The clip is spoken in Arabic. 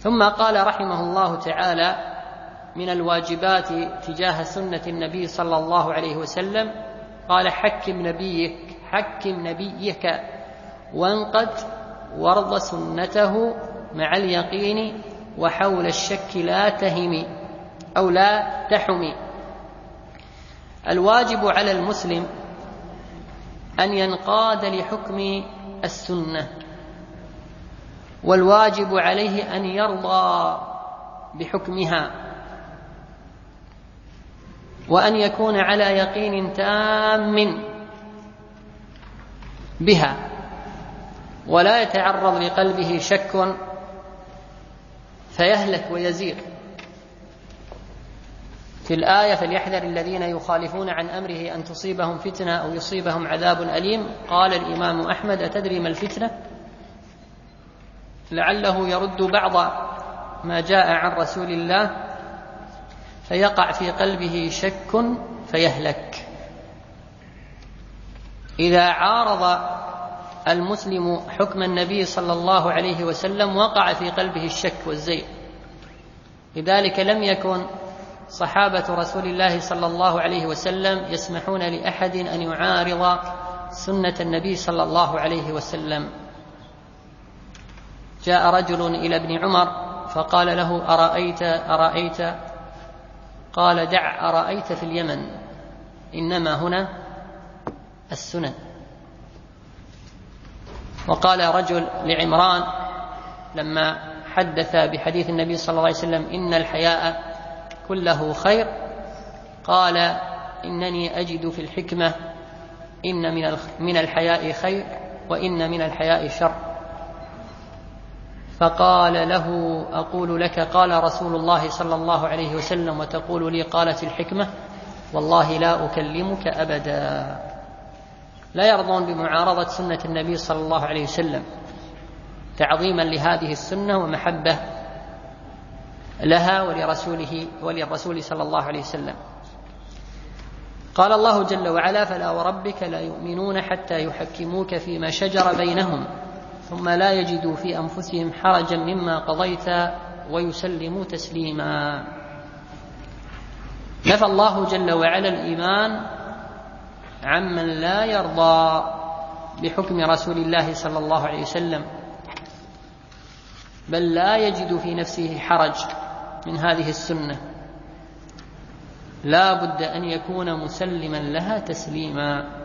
ثم قال رحمه الله تعالى: من الواجبات تجاه سنة النبي صلى الله عليه وسلم، قال: حكم نبيك وانقد وارض سنته مع اليقين، وحول الشك لا تهم أو لا تحم. الواجب على المسلم أن ينقاد لحكم السنة، والواجب عليه أن يرضى بحكمها، وأن يكون على يقين تام بها، ولا يتعرض لقلبه شك فيهلك ويزيغ. في الآية: فليحذر الذين يخالفون عن أمره أن تصيبهم فتنة أو يصيبهم عذاب أليم. قال الإمام أحمد: أتدري ما الفتنة؟ لعله يرد بعض ما جاء عن رسول الله فيقع في قلبه شك فيهلك. إذا عارض المسلم حكم النبي صلى الله عليه وسلم وقع في قلبه الشك والزيغ. لذلك لم يكن صحابة رسول الله صلى الله عليه وسلم يسمحون لأحد أن يعارض سنة النبي صلى الله عليه وسلم. جاء رجل إلى ابن عمر فقال له: أرأيت؟ قال: دع أرأيت في اليمن، إنما هنا السنن. وقال رجل لعمران لما حدث بحديث النبي صلى الله عليه وسلم: إن الحياء كله خير، قال: إنني أجد في الحكمة إن من الحياء خير، وإن من الحياء شر. فقال له: أقول لك قال رسول الله صلى الله عليه وسلم، وتقول لي قالت الحكمة؟ والله لا أكلمك أبدا. لا يرضون بمعارضة سنة النبي صلى الله عليه وسلم تعظيما لهذه السنة ومحبة لها وللرسول صلى الله عليه وسلم. قال الله جل وعلا: فلا وربك لا يؤمنون حتى يحكموك فيما شجر بينهم ثم لا يجدوا في أنفسهم حرجا مما قضيت ويسلموا تسليما. نفى الله جل وعلا الإيمان عمن لا يرضى بحكم رسول الله صلى الله عليه وسلم، بل لا يجد في نفسه حرج من هذه السنة، لا بد أن يكون مسلما لها تسليما.